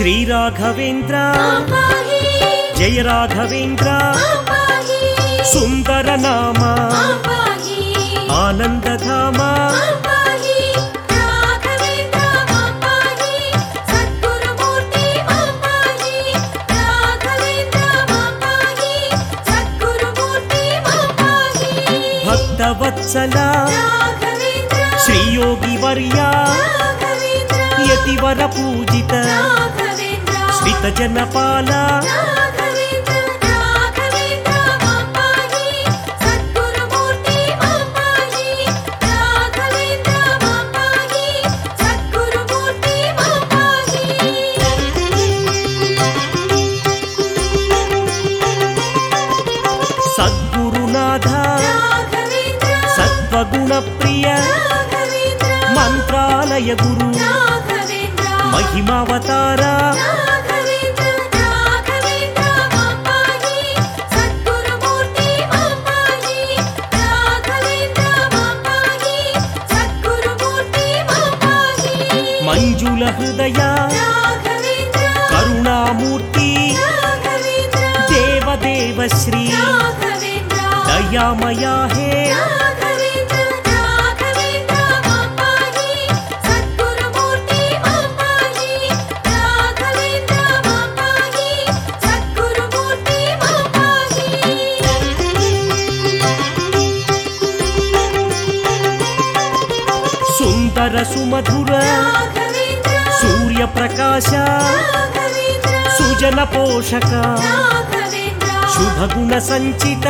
श्री राघवेंद्र जय राघवेंद्र सुंदर नाम आनंद धाम भक्तवत्सला श्री योगी वर्या यतिवर पूजित श्रित जनपाला सद्गुरुनाथ सत्वगुण प्रिय मंत्रालय गुरु महिमावतार मंजुल हृदय करुणामूर्ति देवदेव श्री दयामया है सुंदर सुमधुर सूर्य प्रकाश सुजन पोषक शुभ गुण संचित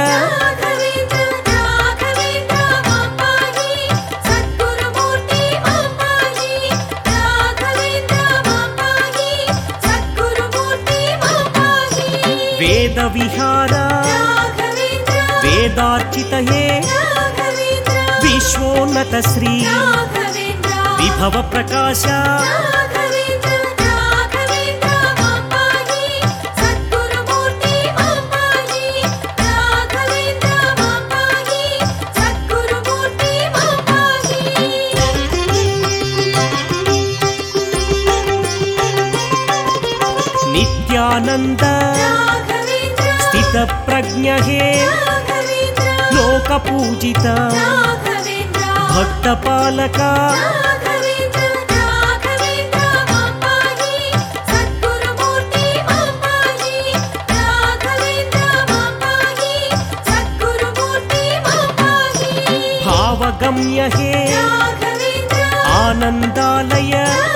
वेद विहार वेदार्चित हे विश्वोन्नत श्री विभव प्रकाश नित्यानंद स्थित प्रज्ञ हे लोक पूजित भक्त पालक भावगम्य हे आनंदालय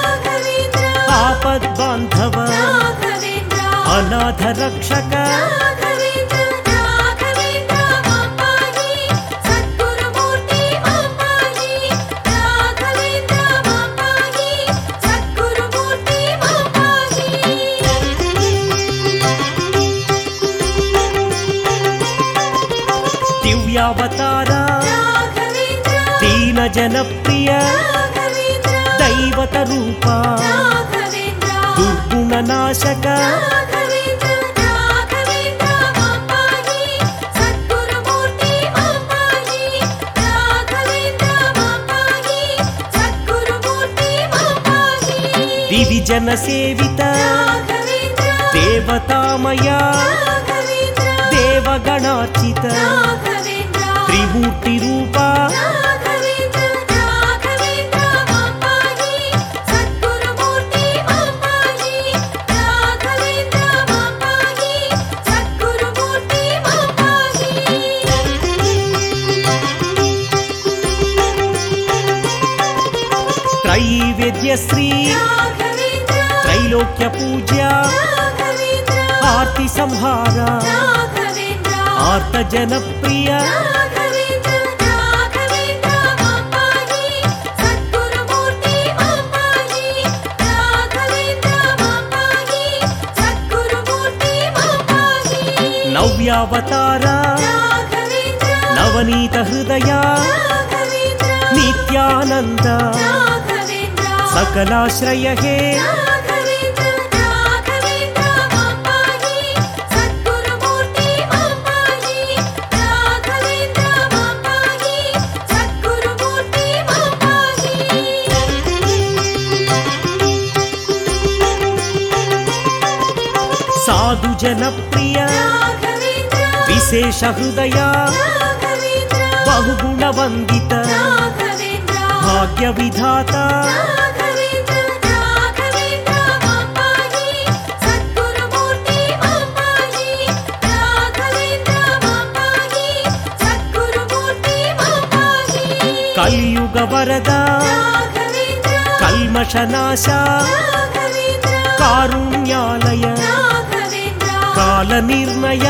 आपद बांधव अनाथ रक्षक दिव्यावतार दीन जन प्रिय दैवत रूपा दुर्गुण नाशक दिविजन सेवित देवतामया देवगणार्चित त्रिमूर्ति रूपा त्रैवेद्य श्री त्रैलोक्य पूज्या आरती संहार आर्त जन प्रिय नव्यावतार नवनीत हृदय नित्यानंद सकलाश्रय हे जनप्रिय विशेष हृदय बहुगुणवन्दित भाग्य विधाता कलियुग वरदा कल्मषनाश कारुण्यालय काल निर्णय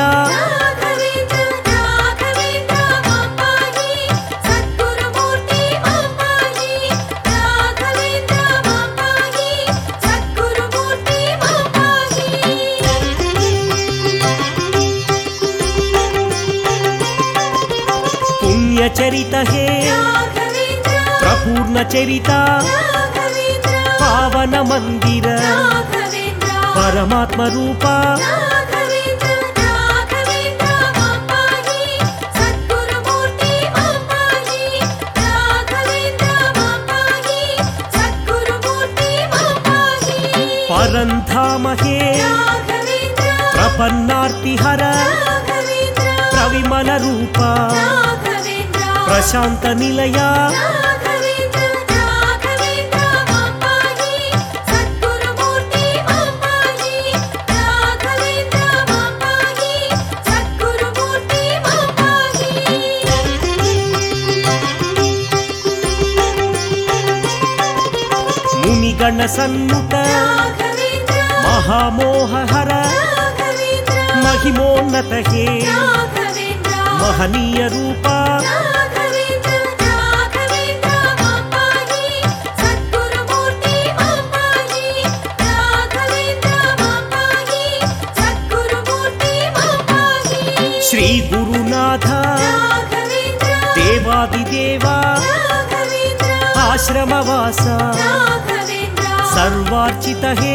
पुण्य चरित हे प्रपूर्ण चरिता पावन मंदिर परमात्म रूपा परंधाम हे प्रपन्नार्तिहर प्रविमल रूपा प्रशांत निलया मुनिगण सन्मुख महामोहहर महिमोन्नत हे महनीय रूपा श्री गुरुनाथ देवादिदेवा आश्रमवासा सर्वार्चित हे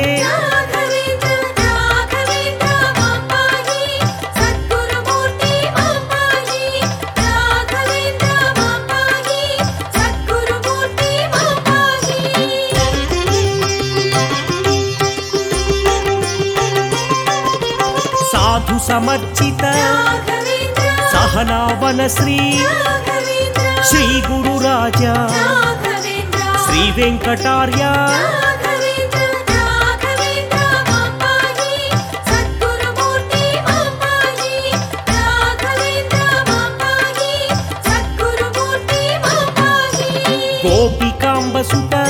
साधु समर्चित सहनावन श्री श्री गुरुराजा श्री वेंकटार्य गोपिकांबसुत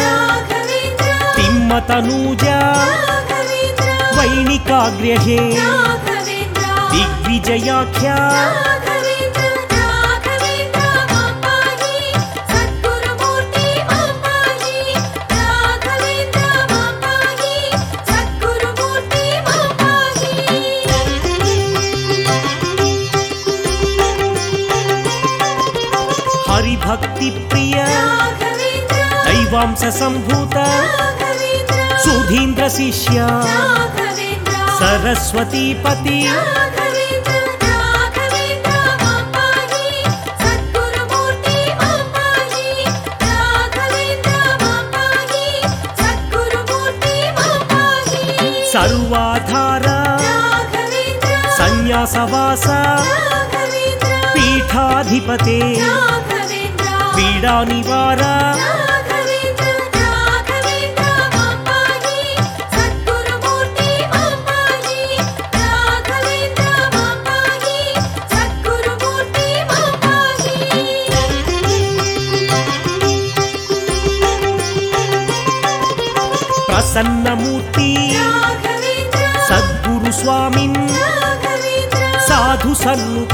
तिम्मतनूजा वैणिकाग्र्य हे दिग्विजयाख्या हरिभक्ति प्रिय दैवांश संभूत सुधीन्द्र शिष्य सरस्वती पति सर्वाधार संन्यासवास पीठाधिपते पीड़ा निवार प्रसन्नमूर्ति सद्गुरु स्वामिन् साधु सन्नुत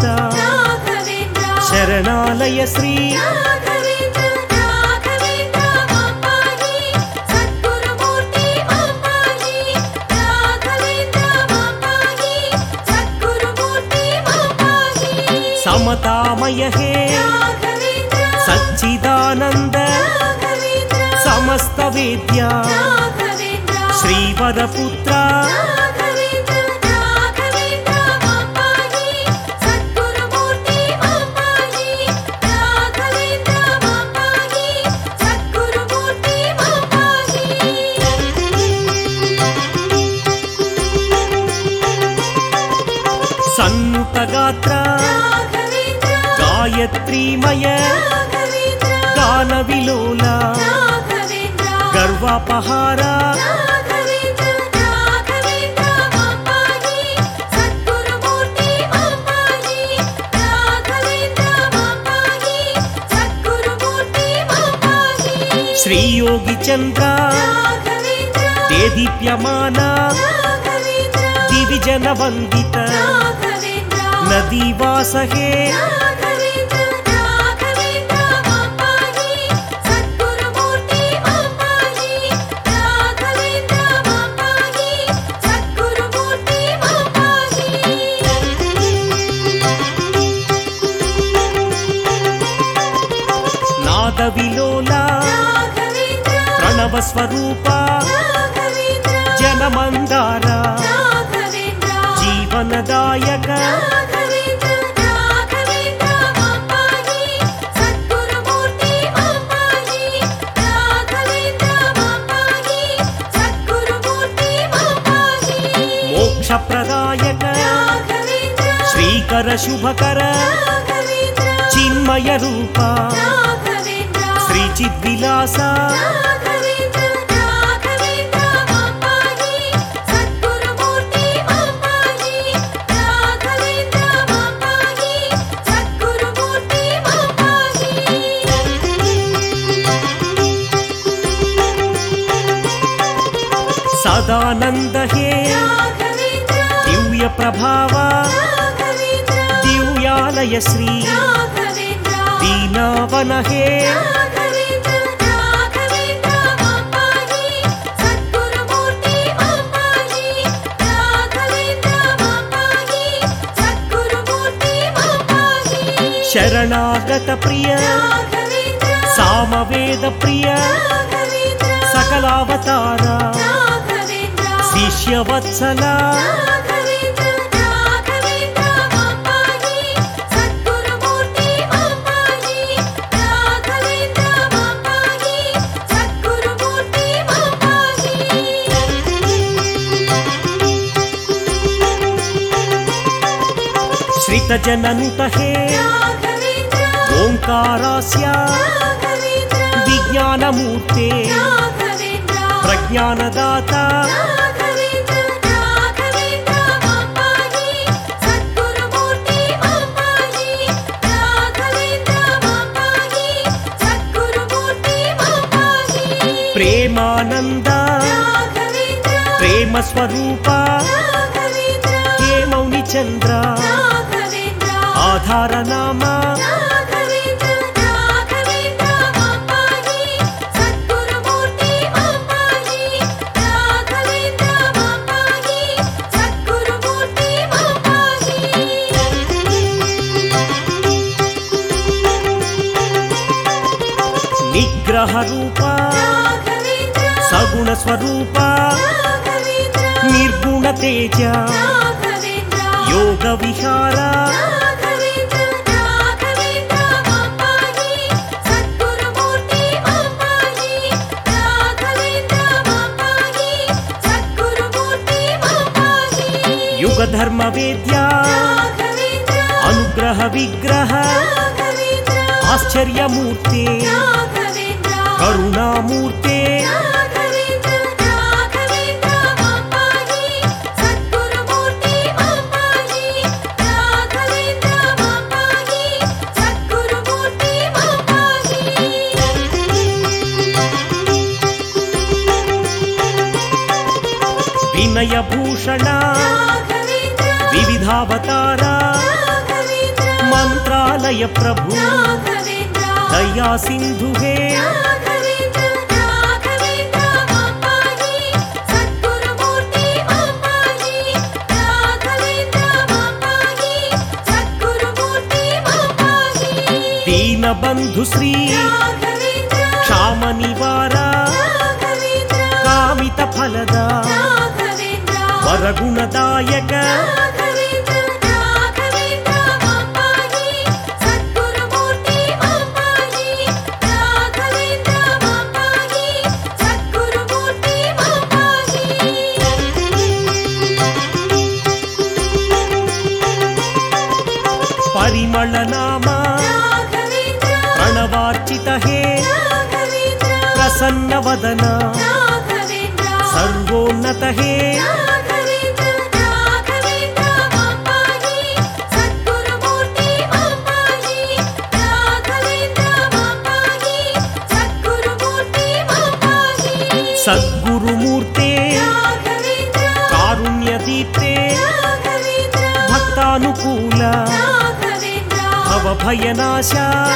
शरणालय श्री समतामय हे सच्चिदानंद समस्त वेद्या श्रीवरपुत्र గాత్ర గాయత్రీమయ గాన విలోల గర్వాపహార శ్రీ యోగి చంద్ర దేదీప్యమాన దివిజన వందిత నదీవాస హే నాద విలోల ప్రణవ స్వరూప జనమందార జీవనదాయక మోక్షప్రదాయక శ్రీకర శుభకర చిన్మయ రూప శ్రీ చిద్విలాస సదానంద హే దివ్య ప్రభావ దివ్యాలయ శ్రీ దీనావన హే శరణాగత ప్రియ సామవేద ప్రియ సకలావతార శిష్యవత్సల శ్రితజనంత హే ఓంకారాస్య విజ్ఞానమూర్తే ప్రజ్ఞానదాత ప్రేమానంద ప్రేమ స్వరూప హే మౌని చంద్ర ఆధార నామ నిగ్రహ రూప సగుణ స్వరూప నిర్గుణ తేజ యోగ విహార యుగ ధర్మ వేద్య అనుగ్రహ విగ్రహ ఆశ్చర్యమూర్తే కరుణామూర్తే వినయ భూషణ వివిధావతార మంత్రాలయ ప్రభు దయా సింధు హే దీనబంధు శ్రీ క్షామ నివార కామిత ఫలద వరగుణదాయక పరిమళ నామ ప్రణవార్చిత హే ప్రసన్న వదన సర్వోన్నత హే సద్గురుమూర్తే కారుణ్యదీప్తే భక్తానుకూల భవభయనాశ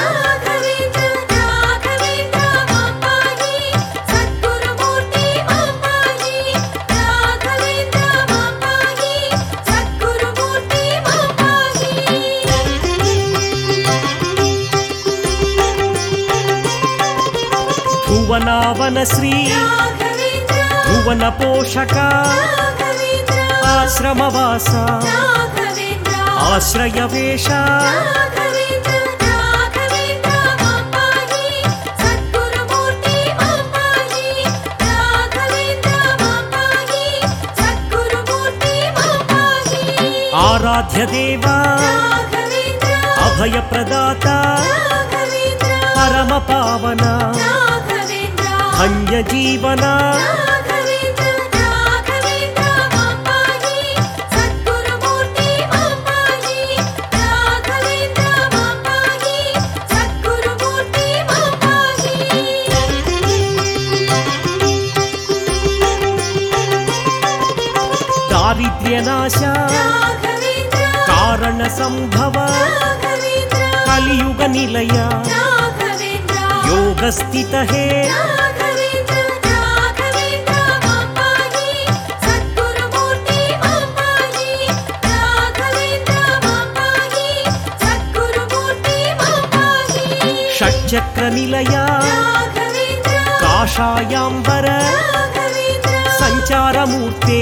భువనావన శ్రీ భువన పోషక ఆశ్రమవాస ఆశ్రయవేష ఆరాధ్య దేవ అభయ ప్రదాత పరమ పావన ధన్య జీవన దారిద్ర్యనాశ కారణ సంభవ కలియుగ నిలయ యోగస్థిత హే షట్చక్ర నిలయ కాషాయాంబర సంచారమూర్తే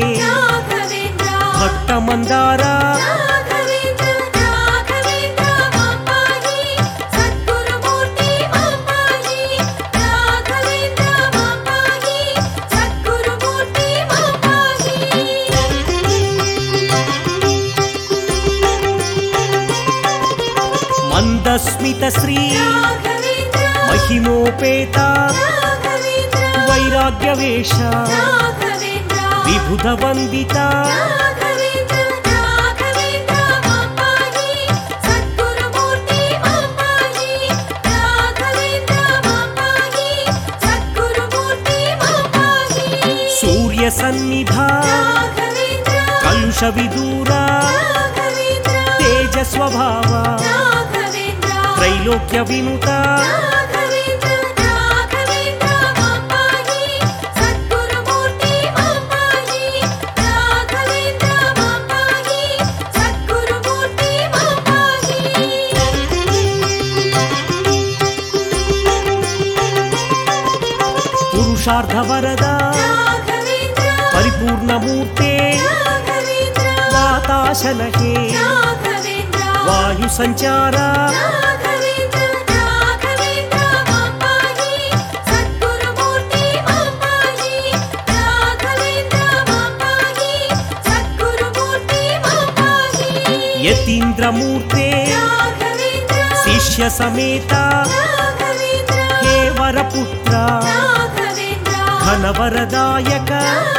భక్తమందార మందస్మిత శ్రీ మహిమోపేత వైరాగ్యవేష విబుధ వందిత సూర్య సన్నిధ కలుష విదూర తేజ స్వభావ త్రైలోక్య వినుత పురుషార్థ వరద పరిపూర్ణమూర్తే వాతాశన హే వాయు సంచార యతీంద్రమూర్తే శిష్య సమేత హే వరపుత్ర ఘనవరదాయక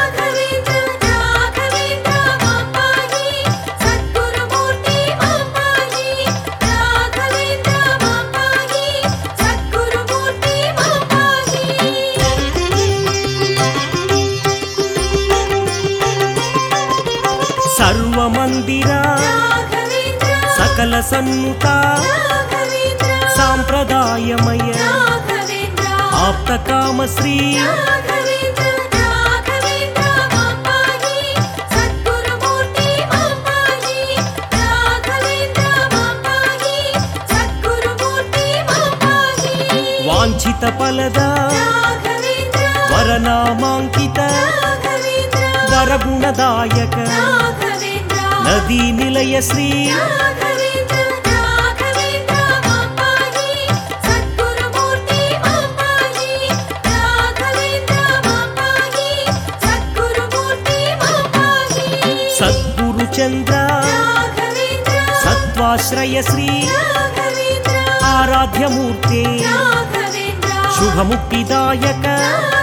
సర్వమందిర సకల సన్నుత సాంప్రదాయమయ ఆప్త కామశ్రీ వాంఛిత ఫలద వరనామాంకిత వరగుణదాయక నదీ నిలయ శ్రీ సద్గురు చంద్ర సత్వ సర్వాశ్రయ శ్రీ రాఘవేంద్ర ఆరాధ్యమూర్తే రాఘవేంద్ర శుభముక్తిదాయక